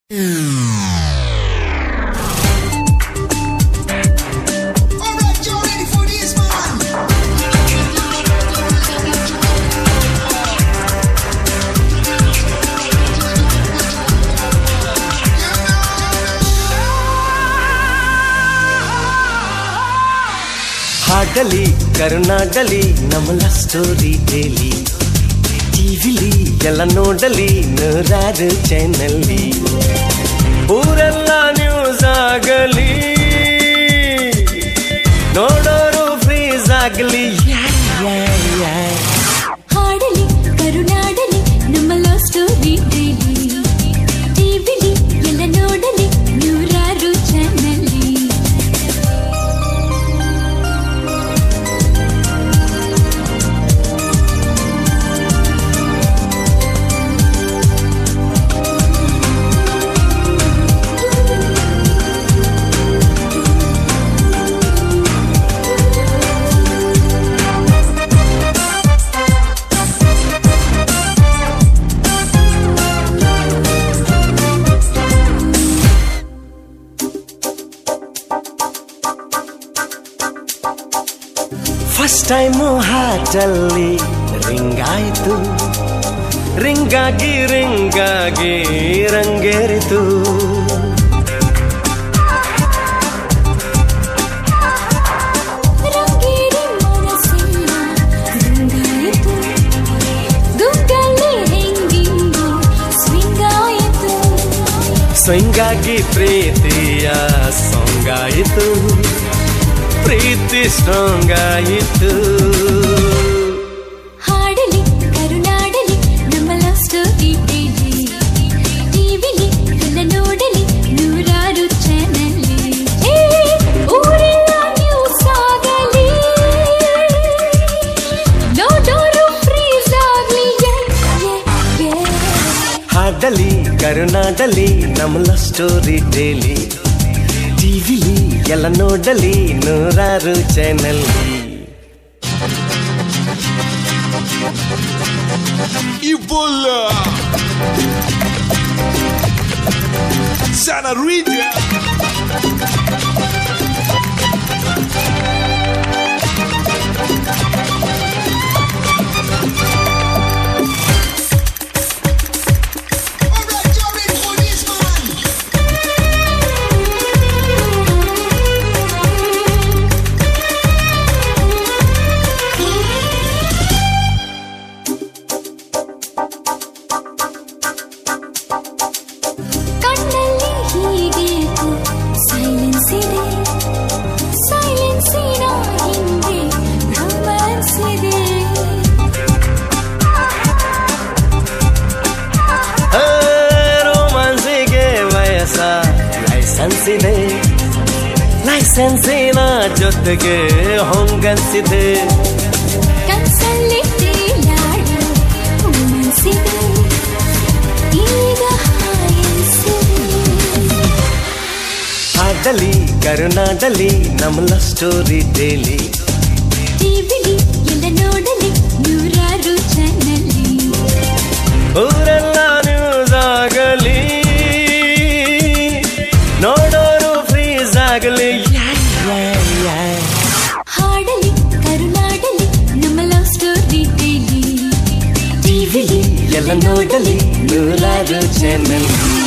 ಹಾಡಲಿ ಕರುನಾಡಲಿ ನಮ್ಮ story daily ಟಿವಿಲಿ ಎಲ್ಲ ನೋಡಲಿ ನೂರಾರು ಚಾನೆಲ್ಲಿ ಊರೆಲ್ಲ ನ್ಯೂಸ್ ಆಗಲಿ ನೋಡೋರು ಫ್ರೀಸ್ ಆಗಲಿ ಹಾಡಲಿ ಕರುನಾಡಲಿ ನಮ್ಮ ಸ್ಟೋರಿ ಡೈಲಿ ಟಿವಿಲಿ ಎಲ್ಲ ನೋಡಲಿ ನೂರಾರು ಚಾನೆಲ್ಲಿ ಫಸ್ಟ್ ಟೈಮು ಹಾಟಲ್ಲಿ ರಿಂಗಾಯಿತು ರಿಂಗಾಗಿ ರಂಗೇರಿತು ಸ್ವಿಂಗಾಗಿ ಪ್ರೀತಿಯ ಸಾಂಗಾಯಿತು ಪ್ರೀತಿ ಸ್ಟ್ರಾಂಗ್ ಆಯಿತು ಹಾಡಲಿ ಕರುನಾಡಲಿ ನಮ್ಮ ಲವ್ ಸ್ಟೋರಿ ಡೈಲಿ ಟಿವಿಲಿ ಎಲ್ಲ ನೋಡಲಿ ನೂರಾರು ಚಾನೆಲ್ಲಿ ಊರೆಲ್ಲ ನ್ಯೂಸ್ ಆಗಲಿ ನೋಡೋರು ಫ್ರೀಸ್ ಆಗಲಿ ಹಾಡಲಿ ಕರುನಾಡಲಿ ನಮ್ಮ ಲವ್ ಸ್ಟೋರಿ ಡೈಲಿ ಟಿವಿಲಿ ಎಲ್ಲ ನೋಡಲಿ ನೂರಾರು ಚಾನೆಲ್ಲಿ Ibola Sanarita ಲೈಸೆನ್ಸಿನ ಜೊತೆಗೆ ಹೊಂಗನ್ಸಿದೆ ಕನ್ಸಲ್ಲಿ ತೇಲಾಡೋ ಮನಸ್ಸಿದೆ ಈಗ ಹಾಡಲಿ ಕರುನಾಡಲಿ ನಮ್ಮ ಲವ್ ಸ್ಟೋರಿ ಡೈಲಿ ಟಿವಿಲಿ ಎಲ್ಲ ನೋಡಲಿ ನೂರಾರು ಚಾನೆಲ್ಲಿ ಊರೆಲ್ಲ ನ್ಯೂಸ್ ಆಗಲಿ ನೋಡೋರು ಫ್ರೀಸ್ ಆಗಲಿ ಹಾಡಲಿ ಕರುನಾಡಲಿ ನಮ್ಮ ಲವ್ ಸ್ಟೋರಿ ಡೈಲಿ ಟಿವಿಲಿ ಎಲ್ಲ ನೋಡಲಿ ನೂರಾರು ಚಾನೆಲ್